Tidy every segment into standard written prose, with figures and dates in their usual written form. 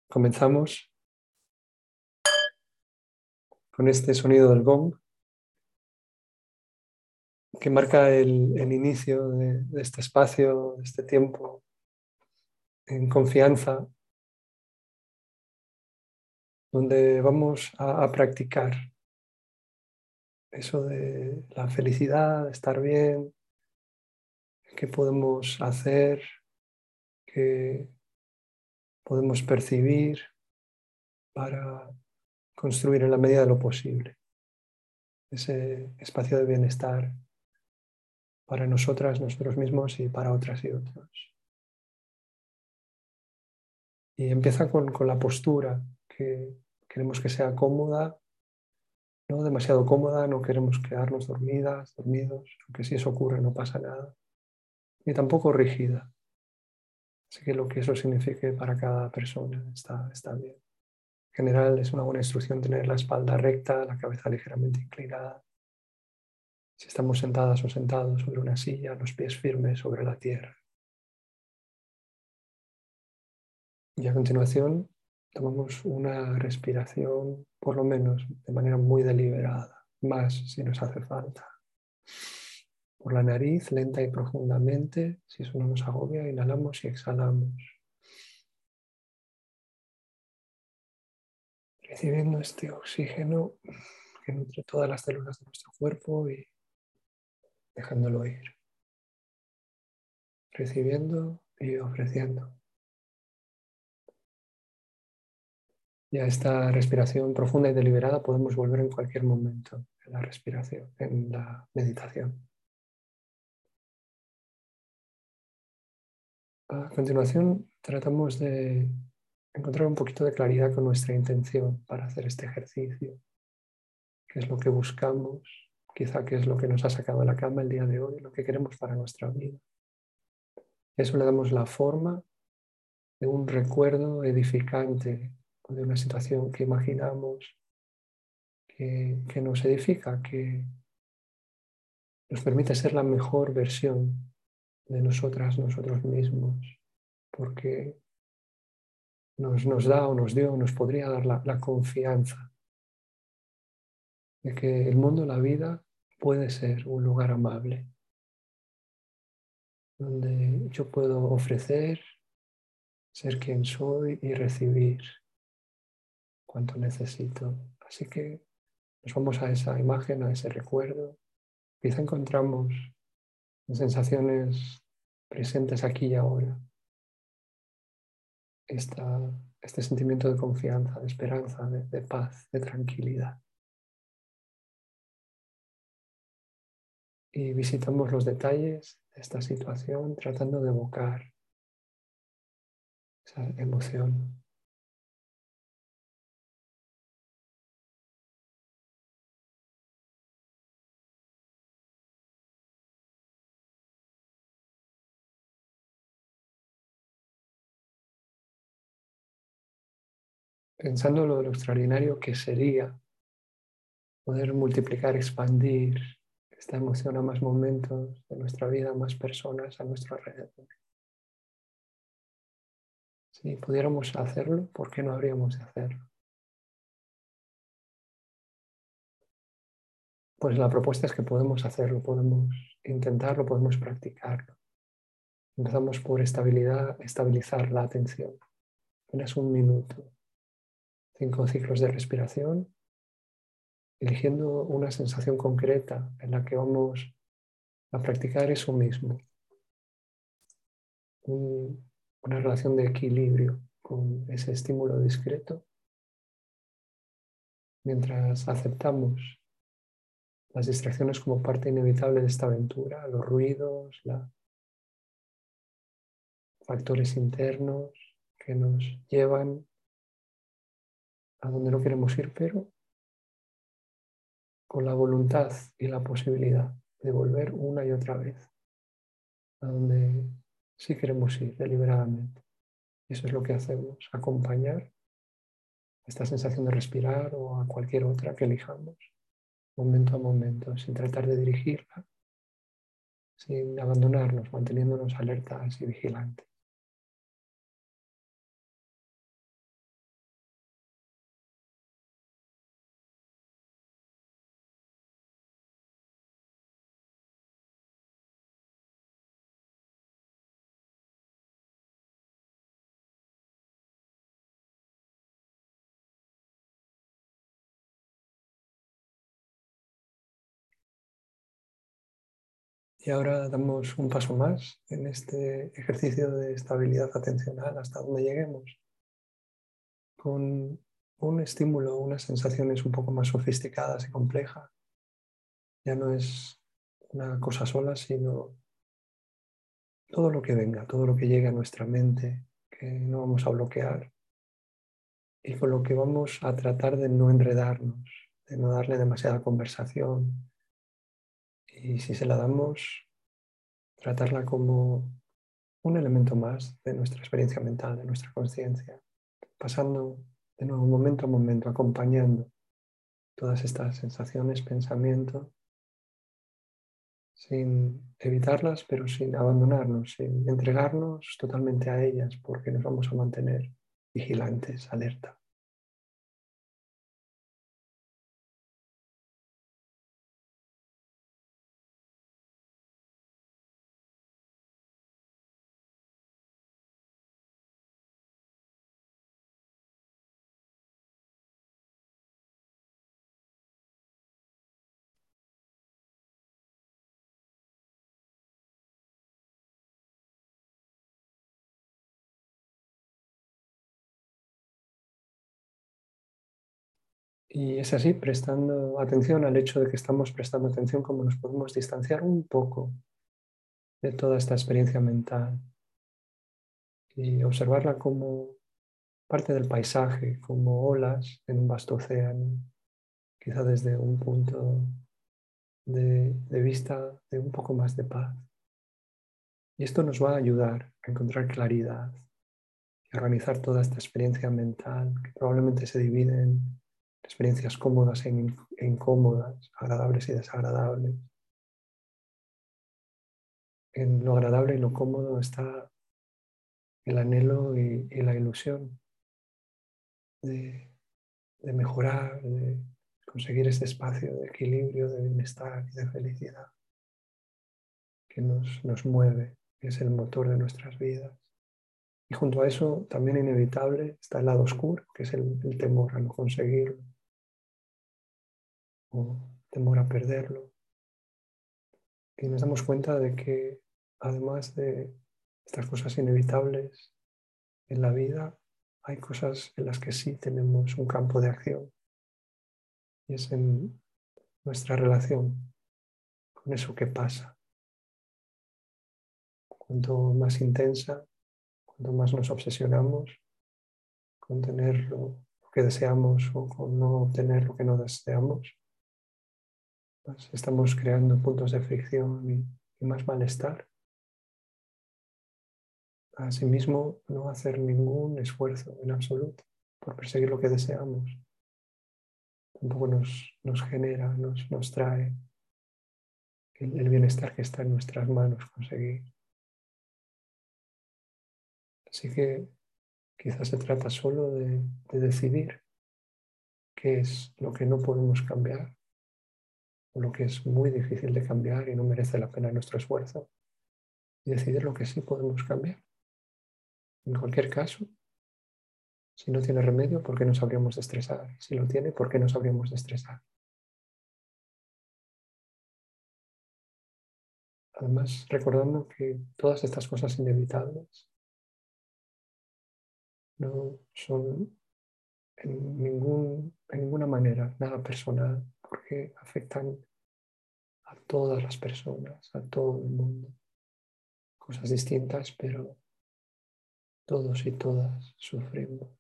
Comenzamos con este sonido del gong que marca el inicio de este espacio, de este tiempo en confianza, donde vamos a practicar eso de la felicidad, de estar bien, qué podemos hacer, qué podemos percibir para construir en la medida de lo posible ese espacio de bienestar para nosotras, nosotros mismos y para otras y otros. Y empieza con la postura, que queremos que sea cómoda, no demasiado cómoda, no queremos quedarnos dormidas, dormidos, aunque si eso ocurre no pasa nada, ni tampoco rígida. Así que lo que eso signifique para cada persona está bien. En general es una buena instrucción tener la espalda recta, la cabeza ligeramente inclinada. Si estamos sentadas o sentados sobre una silla, los pies firmes sobre la tierra. Y a continuación tomamos una respiración, por lo menos de manera muy deliberada, más si nos hace falta. Por la nariz, lenta y profundamente, si eso no nos agobia, inhalamos y exhalamos. Recibiendo este oxígeno que nutre todas las células de nuestro cuerpo y dejándolo ir. Recibiendo y ofreciendo. Y a esta respiración profunda y deliberada podemos volver en cualquier momento en la respiración, en la meditación. A continuación, tratamos de encontrar un poquito de claridad con nuestra intención para hacer este ejercicio. ¿Qué es lo que buscamos? Quizá qué es lo que nos ha sacado de la cama el día de hoy, lo que queremos para nuestra vida. Eso le damos la forma de un recuerdo edificante, de una situación que imaginamos, que nos edifica, que nos permite ser la mejor versión de nosotras, nosotros mismos, porque nos da o nos dio o nos podría dar la confianza de que el mundo, la vida, puede ser un lugar amable, donde yo puedo ofrecer, ser quien soy y recibir cuanto necesito. Así que nos vamos a esa imagen, a ese recuerdo. Quizá encontramos sensaciones presentes aquí y ahora. Este sentimiento de confianza, de esperanza, de paz, de tranquilidad. Y visitamos los detalles de esta situación tratando de evocar esa emoción. Pensando lo extraordinario que sería poder multiplicar, expandir esta emoción a más momentos de nuestra vida, a más personas a nuestro alrededor. Si pudiéramos hacerlo, ¿por qué no habríamos de hacerlo? Pues la propuesta es que podemos hacerlo, podemos intentarlo, podemos practicarlo. Empezamos por estabilizar la atención. Apenas un minuto, 5 ciclos de respiración, eligiendo una sensación concreta en la que vamos a practicar eso mismo. Una relación de equilibrio con ese estímulo discreto, mientras aceptamos las distracciones como parte inevitable de esta aventura, los ruidos, los factores internos que nos llevan a donde no queremos ir, pero con la voluntad y la posibilidad de volver una y otra vez a donde sí queremos ir deliberadamente. Y eso es lo que hacemos, acompañar esta sensación de respirar o a cualquier otra que elijamos, momento a momento, sin tratar de dirigirla, sin abandonarnos, manteniéndonos alertas y vigilantes. Y ahora damos un paso más en este ejercicio de estabilidad atencional hasta donde lleguemos, con un estímulo, unas sensaciones un poco más sofisticadas y complejas. Ya no es una cosa sola, sino todo lo que venga, todo lo que llegue a nuestra mente, que no vamos a bloquear y con lo que vamos a tratar de no enredarnos, de no darle demasiada conversación. Y si se la damos, tratarla como un elemento más de nuestra experiencia mental, de nuestra conciencia, pasando de nuevo momento a momento, acompañando todas estas sensaciones, pensamientos, sin evitarlas, pero sin abandonarnos, sin entregarnos totalmente a ellas, porque nos vamos a mantener vigilantes, alerta. Y es así, prestando atención al hecho de que estamos prestando atención, como nos podemos distanciar un poco de toda esta experiencia mental y observarla como parte del paisaje, como olas en un vasto océano, quizá desde un punto de vista de un poco más de paz. Y esto nos va a ayudar a encontrar claridad y a organizar toda esta experiencia mental, que probablemente se divide en experiencias cómodas e incómodas, agradables y desagradables. En lo agradable y lo cómodo está el anhelo y la ilusión de, de mejorar, de conseguir este espacio de equilibrio, de bienestar y de felicidad que nos mueve, que es el motor de nuestras vidas. Y junto a eso, también inevitable, está el lado oscuro, que es el temor a no conseguirlo o temor a perderlo. Y nos damos cuenta de que además de estas cosas inevitables en la vida, hay cosas en las que sí tenemos un campo de acción y es en nuestra relación con eso que pasa. Cuanto más intensa, cuanto más nos obsesionamos con tener lo que deseamos o con no obtener lo que no deseamos, pues estamos creando puntos de fricción y más malestar. Asimismo, no hacer ningún esfuerzo en absoluto por perseguir lo que deseamos tampoco nos genera, nos trae el bienestar que está en nuestras manos conseguir. Así que quizás se trata solo de decidir qué es lo que no podemos cambiar o lo que es muy difícil de cambiar y no merece la pena nuestro esfuerzo y decidir lo que sí podemos cambiar. En cualquier caso, si no tiene remedio, ¿por qué nos habríamos de estresar? Si lo tiene, ¿por qué nos habríamos de estresar? Además, recordando que todas estas cosas inevitables no son en ninguna manera nada personal, porque afectan a todas las personas, a todo el mundo. Cosas distintas, pero todos y todas sufrimos.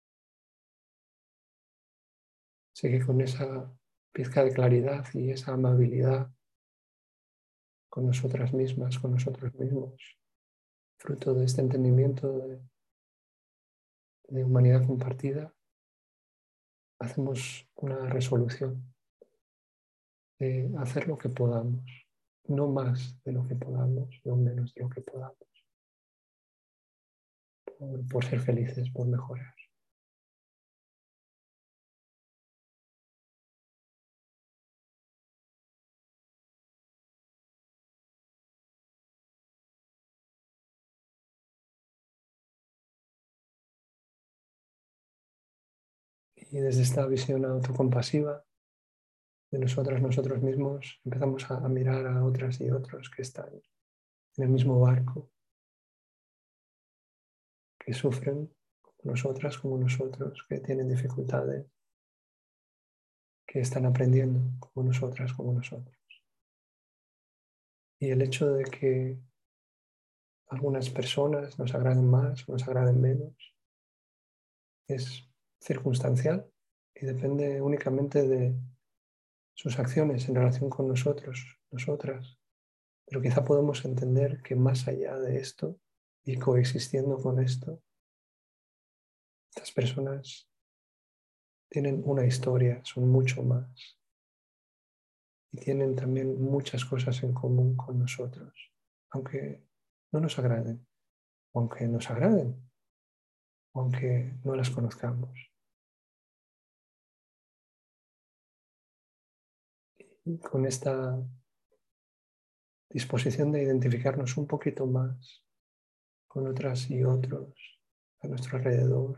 Así que con esa pizca de claridad y esa amabilidad con nosotras mismas, con nosotros mismos, fruto de este entendimiento de humanidad compartida, hacemos una resolución de hacer lo que podamos, no más de lo que podamos, no menos de lo que podamos, por ser felices, por mejorar. Y desde esta visión autocompasiva de nosotros mismos, empezamos a mirar a otras y otros que están en el mismo barco, que sufren como nosotras, como nosotros, que tienen dificultades, que están aprendiendo como nosotras, como nosotros. Y el hecho de que algunas personas nos agraden más o nos agraden menos es circunstancial y depende únicamente de sus acciones en relación con nosotros, nosotras. Pero quizá podemos entender que más allá de esto y coexistiendo con esto, estas personas tienen una historia, son mucho más y tienen también muchas cosas en común con nosotros, aunque no nos agraden, aunque nos agraden, aunque no las conozcamos. Y con esta disposición de identificarnos un poquito más con otras y otros a nuestro alrededor,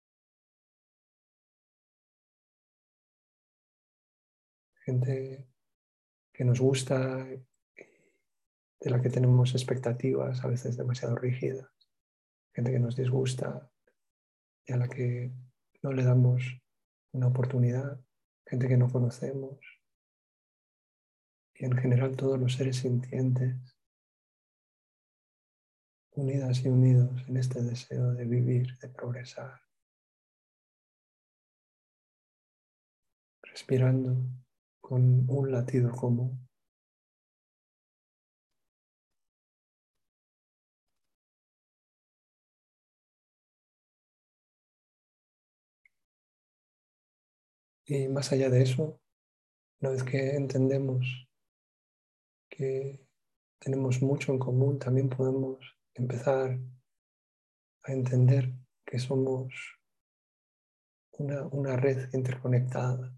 gente que nos gusta, de la que tenemos expectativas a veces demasiado rígidas, gente que nos disgusta y a la que no le damos una oportunidad, gente que no conocemos y en general todos los seres sintientes unidas y unidos en este deseo de vivir, de progresar, respirando con un latido común. Y más allá de eso, una vez que entendemos que tenemos mucho en común, también podemos empezar a entender que somos una red interconectada,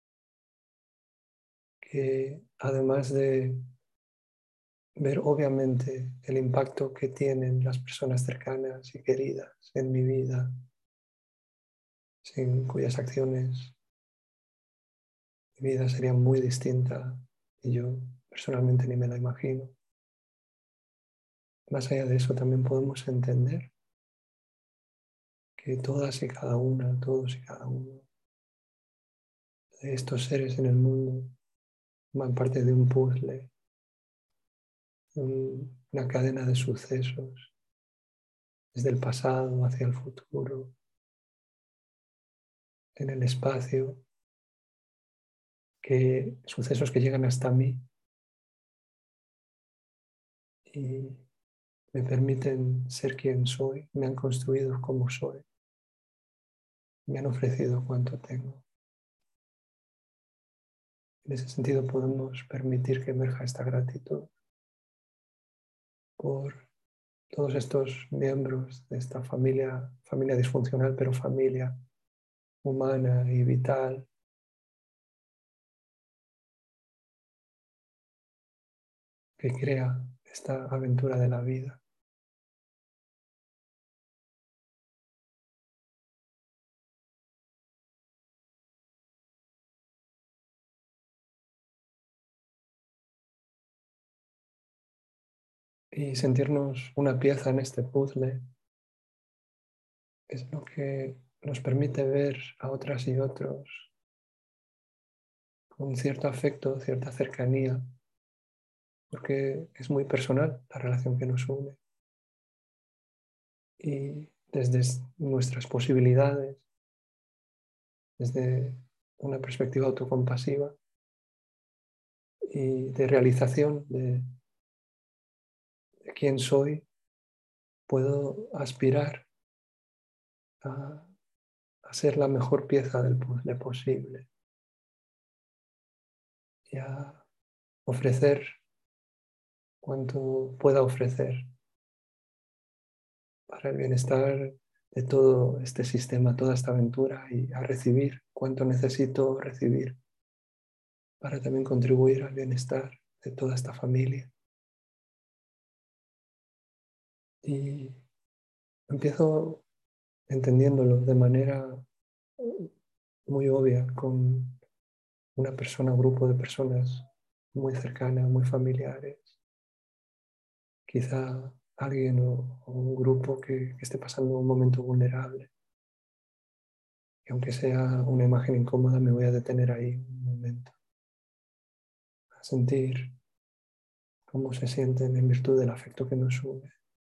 que además de ver obviamente el impacto que tienen las personas cercanas y queridas en mi vida, sin cuyas acciones mi vida sería muy distinta y yo personalmente ni me la imagino. Más allá de eso también podemos entender que todas y cada una, todos y cada uno de estos seres en el mundo forman parte de un puzzle, una cadena de sucesos desde el pasado hacia el futuro, en el espacio, que sucesos que llegan hasta mí y me permiten ser quien soy, me han construido como soy, me han ofrecido cuanto tengo. En ese sentido podemos permitir que emerja esta gratitud por todos estos miembros de esta familia, familia disfuncional, pero familia humana y vital, que crea esta aventura de la vida. Y sentirnos una pieza en este puzzle es lo que nos permite ver a otras y otros con cierto afecto, cierta cercanía, porque es muy personal la relación que nos une. Y desde nuestras posibilidades, desde una perspectiva autocompasiva y de realización de quién soy, puedo aspirar a, a ser la mejor pieza del puzzle posible y a ofrecer cuanto pueda ofrecer para el bienestar de todo este sistema, toda esta aventura y a recibir cuanto necesito recibir para también contribuir al bienestar de toda esta familia. Y empiezo entendiéndolo de manera muy obvia, con una persona o grupo de personas muy cercanas, muy familiares, quizá alguien o un grupo que esté pasando un momento vulnerable. Y aunque sea una imagen incómoda, me voy a detener ahí un momento, a sentir cómo se sienten en virtud del afecto que nos une.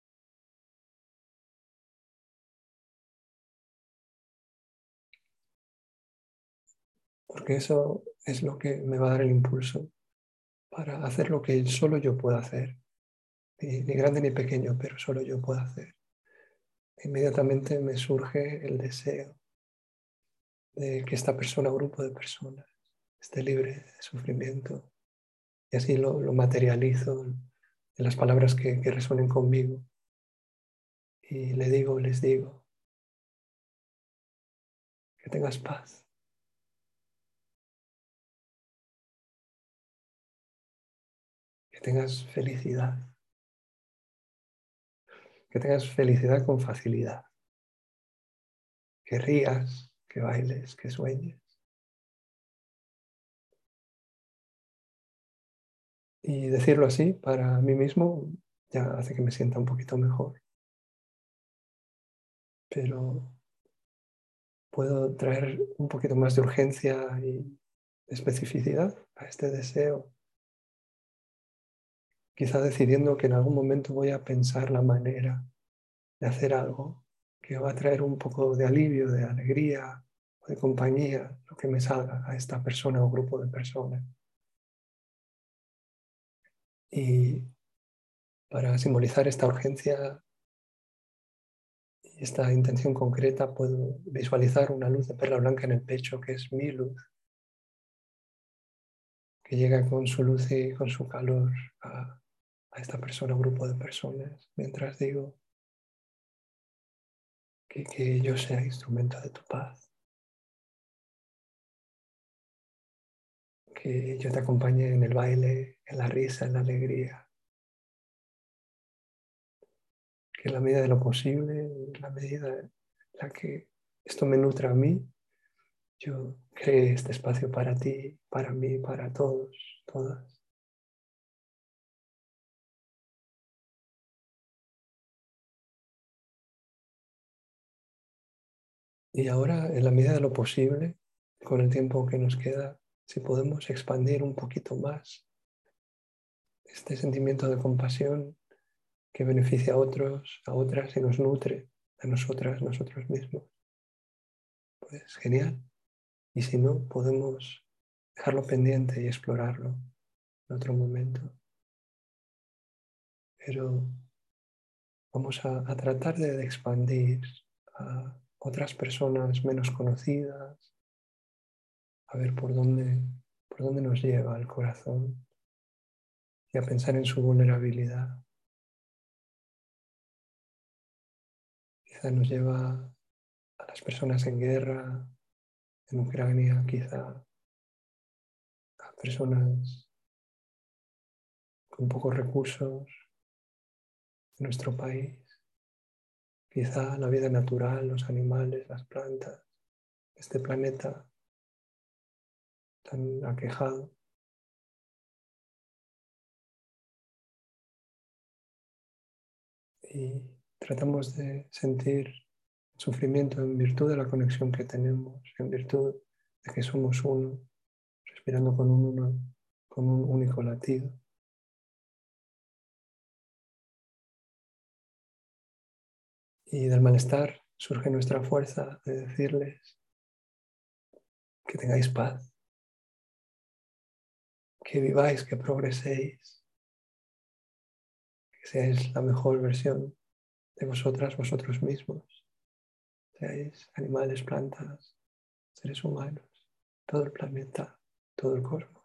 Porque eso es lo que me va a dar el impulso para hacer lo que solo yo puedo hacer, ni grande ni pequeño, pero solo yo puedo hacer. Inmediatamente me surge el deseo de que esta persona o grupo de personas esté libre de sufrimiento y así lo materializo en las palabras que resuenen conmigo y les digo, que tengas paz, que tengas felicidad, que tengas felicidad con facilidad, que rías, que bailes, que sueñes. Y decirlo así para mí mismo ya hace que me sienta un poquito mejor. Pero puedo traer un poquito más de urgencia y especificidad a este deseo, quizá decidiendo que en algún momento voy a pensar la manera de hacer algo que va a traer un poco de alivio, de alegría, o de compañía, lo que me salga a esta persona o grupo de personas. Y para simbolizar esta urgencia y esta intención concreta, puedo visualizar una luz de perla blanca en el pecho, que es mi luz, que llega con su luz y con su calor a esta persona o grupo de personas, mientras digo que yo sea instrumento de tu paz, que yo te acompañe en el baile, en la risa, en la alegría, que en la medida de lo posible, en la medida en la que esto me nutra a mí, yo cree este espacio para ti, para mí, para todos, todas. Y ahora, en la medida de lo posible, con el tiempo que nos queda, si podemos expandir un poquito más este sentimiento de compasión que beneficia a otros, a otras y nos nutre a nosotras, nosotros mismos, pues genial. Y si no, podemos dejarlo pendiente y explorarlo en otro momento. Pero vamos a tratar de expandir a otras personas menos conocidas, a ver por dónde nos lleva el corazón y a pensar en su vulnerabilidad. Quizá nos lleva a las personas en guerra, en Ucrania, quizá a personas con pocos recursos en nuestro país, quizá la vida natural, los animales, las plantas, este planeta tan aquejado. Y tratamos de sentir sufrimiento en virtud de la conexión que tenemos, en virtud de que somos uno, respirando con un único latido. Y del malestar surge nuestra fuerza de decirles que tengáis paz, que viváis, que progreséis, que seáis la mejor versión de vosotras, vosotros mismos, seáis animales, plantas, seres humanos, todo el planeta, todo el cosmos.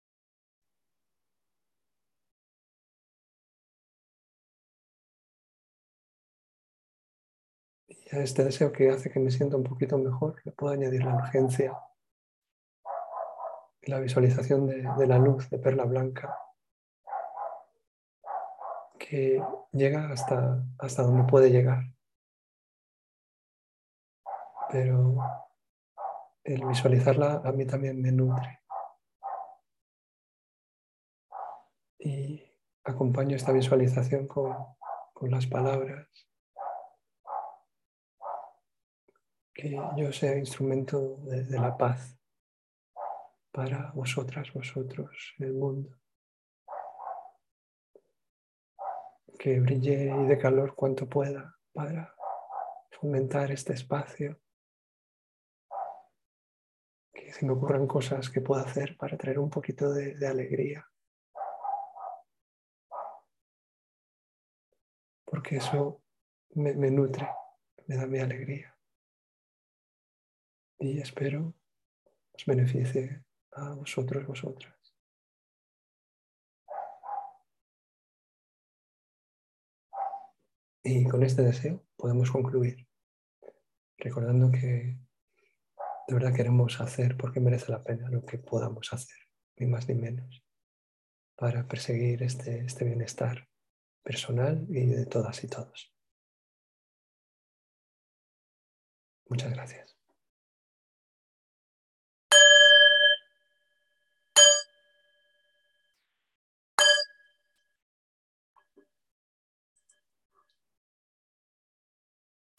Y a este deseo que hace que me sienta un poquito mejor, le puedo añadir la urgencia y la visualización de la luz de perla blanca que llega hasta donde puede llegar. Pero el visualizarla a mí también me nutre. Y acompaño esta visualización con las palabras. Que yo sea instrumento de la paz para vosotras, vosotros, el mundo. Que brille y dé calor cuanto pueda para fomentar este espacio. Que se me ocurran cosas que pueda hacer para traer un poquito de alegría. Porque eso me nutre, me da mi alegría. Y espero os beneficie a vosotros, vosotras. Y con este deseo podemos concluir, recordando que de verdad queremos hacer, porque merece la pena, lo que podamos hacer, ni más ni menos, para perseguir este bienestar personal y de todas y todos. Muchas gracias.